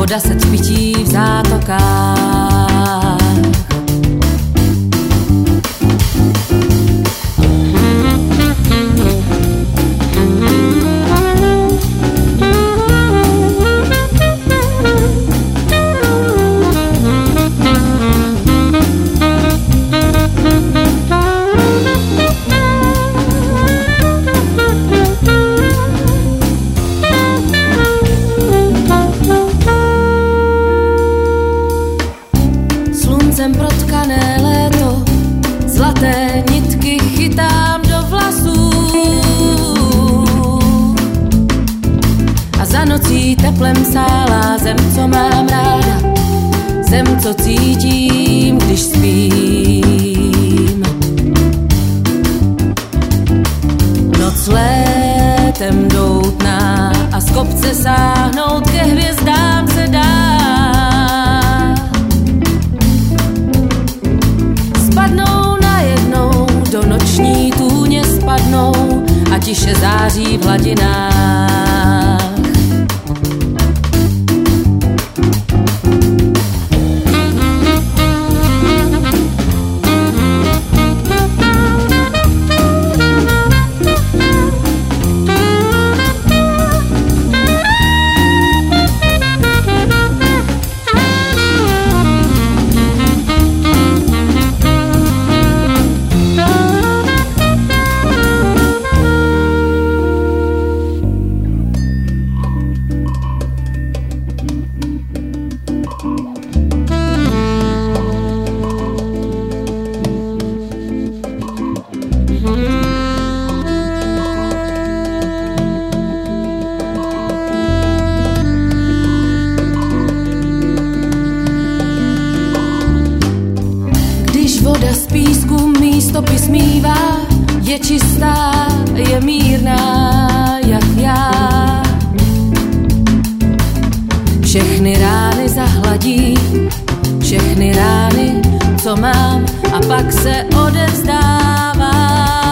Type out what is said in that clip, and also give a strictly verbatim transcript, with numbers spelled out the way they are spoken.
voda se třpití v zátokách. Sluncem protkané léto, zlaté nitky chytám do vlasů a za nocí teplem sálá zem, co mám ráda, zem, co cítím, když spím. Noc létem doutná a z kopce sáhnout ke hvězdám se dá. Spadnou najednou, do noční tůně spadnou a tiše září v hladinách. Voda z písku místo smívá, je čistá, je mírná, jak já. Všechny rány zahladí, všechny rány, co mám, a pak se odevzdává.